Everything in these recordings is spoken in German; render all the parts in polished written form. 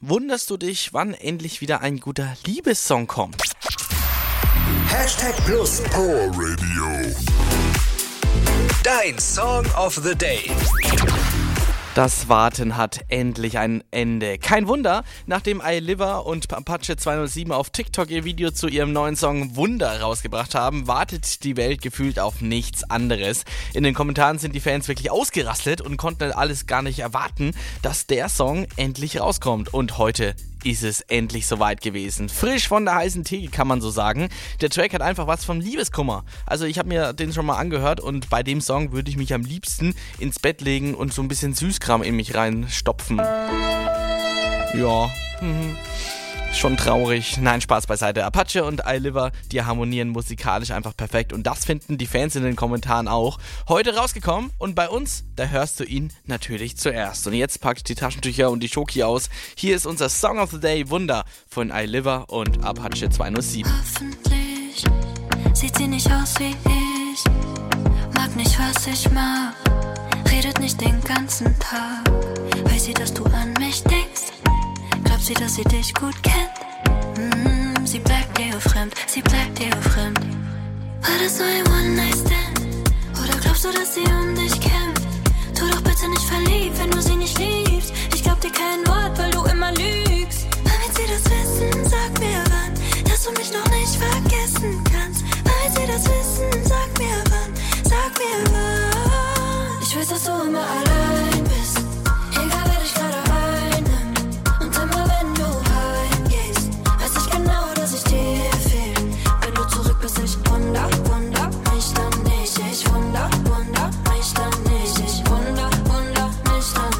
wunderst du dich, wann endlich wieder ein guter Liebessong kommt? #Plus Power Radio. Dein Song of the Day. Das Warten hat endlich ein Ende. Kein Wunder, nachdem iLiver und Apache 207 auf TikTok ihr Video zu ihrem neuen Song Wunder rausgebracht haben, wartet die Welt gefühlt auf nichts anderes. In den Kommentaren sind die Fans wirklich ausgerastet und konnten alles gar nicht erwarten, dass der Song endlich rauskommt. Und heute ist es endlich soweit gewesen. Frisch von der heißen Theke, kann man so sagen. Der Track hat einfach was vom Liebeskummer. Also ich habe mir den schon mal angehört und bei dem Song würde ich mich am liebsten ins Bett legen und so ein bisschen Süßkram in mich reinstopfen. Ja, schon traurig. Nein, Spaß beiseite. Apache und iLiver, die harmonieren musikalisch einfach perfekt und das finden die Fans in den Kommentaren auch. Heute rausgekommen und bei uns, da hörst du ihn natürlich zuerst. Und jetzt packt die Taschentücher und die Schoki aus. Hier ist unser Song of the Day, Wunder, von iLiver und Apache 207. Hoffentlich sieht sie nicht aus wie ich, mag nicht, was ich mag, redet nicht den ganzen Tag. Weiß sie, dass du an mich denkst? Glaubt sie, dass sie dich gut kennt? Sie bleibt dir fremd, sie bleibt dir fremd. War das nur ein One-Night-Stand? Oder glaubst du, dass sie um dich kämpft? Tu doch bitte nicht verliebt, wenn du sie nicht liebst. Ich glaub dir kein Wort, weil du immer lügst. Wann wird sie das wissen? Sag mir wann, dass du mich noch nicht vergessen kannst. Wann wird sie das wissen? Sag mir wann, sag mir wann. Ich weiß, dass du immer allein bist, egal wer dich gerade einnimmt. Und immer wenn du heimgehst, weiß ich genau, dass ich dir fehl. Wenn du zurück bist, ich wunder mich dann nicht. Ich wunder mich dann nicht. Ich wunder mich dann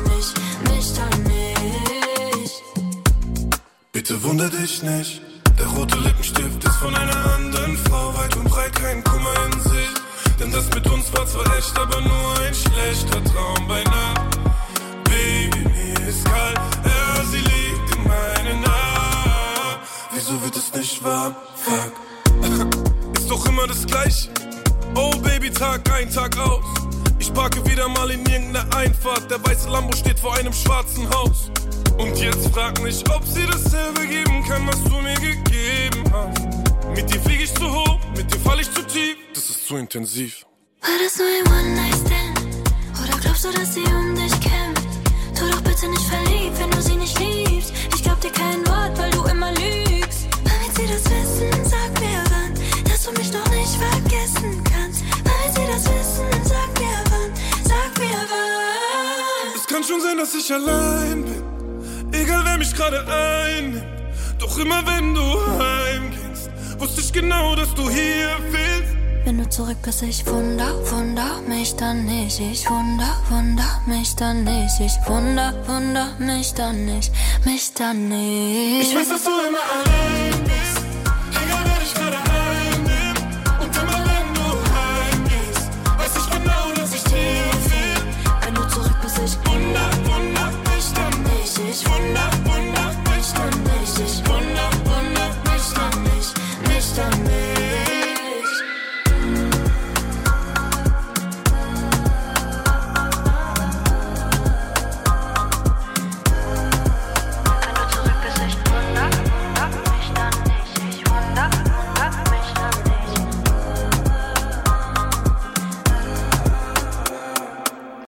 nicht. Bitte wunder dich nicht. Der rote Lippenstift ist von einer anderen Frau. Weit und breit kein Kummer in sich. Denn das mit uns war zwar echt, aber nur ein schlechter Traum bei Nacht. Baby, mir ist kalt, ja, sie liegt in meinen Armen. Wieso wird es nicht warm? Fuck. Ist doch immer das Gleiche. Oh Baby, Tag ein, Tag aus. Ich parke wieder mal in irgendeiner Einfahrt. Der weiße Lambo steht vor einem schwarzen Haus. Und jetzt frag mich, ob sie dasselbe geben kann, was du mir gegeben hast. Mit dir flieg ich zu hoch, mit dir fall ich zu tief. Das ist zu intensiv. War das nur ein One-Night-Stand? Oder glaubst du, dass sie um dich kämpft? Tu doch bitte nicht verliebt, wenn du sie nicht liebst. Ich glaub dir kein Wort, weil du immer lügst. Wann wird sie das wissen? Sag mir wann, dass du mich noch nicht vergessen kannst. Wann wird sie das wissen? Sag mir wann, sag mir wann. Es kann schon sein, dass ich allein bin, egal wer mich gerade einnimmt. Doch immer wenn du heimgehst, wusste ich genau, dass du hier fehlst. Wenn du zurück bist, ich wunder mich dann nicht. Ich wunder mich dann nicht. Ich wunder mich dann nicht. Ich weiß, dass du immer allein bist, egal wer dich gerade einnimmt. Und immer wenn du heimgehst, weiß ich genau, dass ich dir fehl. Wenn du zurück bist, ich wunder mich dann nicht. Ich wunder